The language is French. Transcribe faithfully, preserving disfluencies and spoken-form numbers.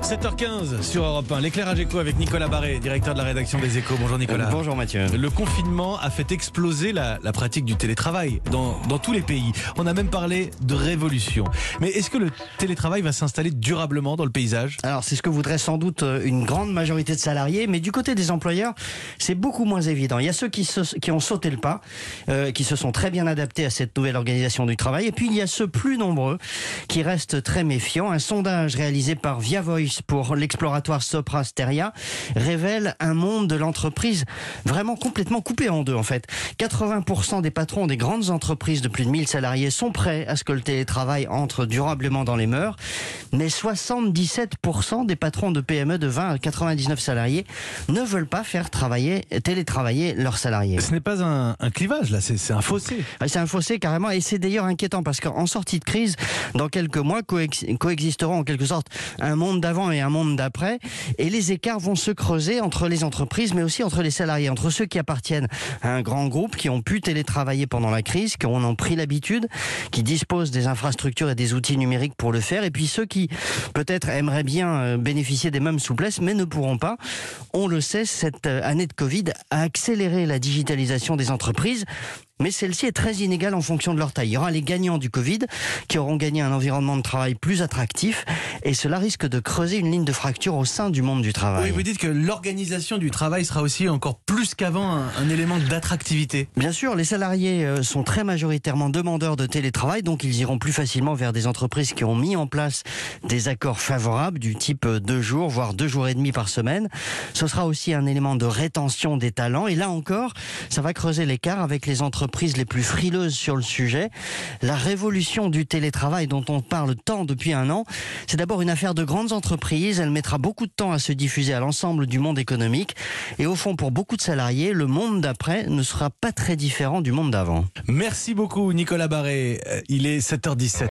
sept heures quinze sur Europe un, l'éclairage éco avec Nicolas Barré, directeur de la rédaction des Échos. Bonjour Nicolas. Bonjour Mathieu. Le confinement a fait exploser la, la pratique du télétravail dans, dans tous les pays. On a même parlé de révolution. Mais est-ce que le télétravail va s'installer durablement dans le paysage ? Alors c'est ce que voudrait sans doute une grande majorité de salariés, mais du côté des employeurs, c'est beaucoup moins évident. Il y a ceux qui, se, qui ont sauté le pas, euh, qui se sont très bien adaptés à cette nouvelle organisation du travail, et puis il y a ceux plus nombreux qui restent très méfiants. Un sondage réalisé par Via Voice pour l'exploratoire Sopra Steria révèle un monde de l'entreprise vraiment complètement coupé en deux en fait. quatre-vingts pour cent des patrons des grandes entreprises de plus de mille salariés sont prêts à ce que le télétravail entre durablement dans les mœurs, mais soixante-dix-sept pour cent des patrons de P M E de vingt à quatre-vingt-dix-neuf salariés ne veulent pas faire travailler, télétravailler leurs salariés. Ce n'est pas un, un clivage là, c'est, c'est un fossé. C'est un fossé carrément, et c'est d'ailleurs inquiétant parce qu'en sortie de crise, dans quelques mois, coex- coexisteront en quelque sorte un monde d'avant et un monde d'après, et les écarts vont se creuser entre les entreprises, mais aussi entre les salariés, entre ceux qui appartiennent à un grand groupe, qui ont pu télétravailler pendant la crise, qui en ont pris l'habitude, qui disposent des infrastructures et des outils numériques pour le faire, et puis ceux qui peut-être aimeraient bien bénéficier des mêmes souplesses, mais ne pourront pas. On le sait, cette année de Covid a accéléré la digitalisation des entreprises, mais celle-ci est très inégale en fonction de leur taille. Il y aura les gagnants du Covid qui auront gagné un environnement de travail plus attractif, et cela risque de creuser une ligne de fracture au sein du monde du travail. Oui, vous dites que l'organisation du travail sera aussi encore plus qu'avant un, un élément d'attractivité. Bien sûr, les salariés sont très majoritairement demandeurs de télétravail, donc ils iront plus facilement vers des entreprises qui ont mis en place des accords favorables du type deux jours, voire deux jours et demi par semaine. Ce sera aussi un élément de rétention des talents, et là encore, ça va creuser l'écart avec les entreprises les plus frileuses sur le sujet. La révolution du télétravail dont on parle tant depuis un an, c'est d'abord une affaire de grandes entreprises. Elle mettra beaucoup de temps à se diffuser à l'ensemble du monde économique. Et au fond, pour beaucoup de salariés, le monde d'après ne sera pas très différent du monde d'avant. Merci beaucoup Nicolas Barré. Il est sept heures dix-sept.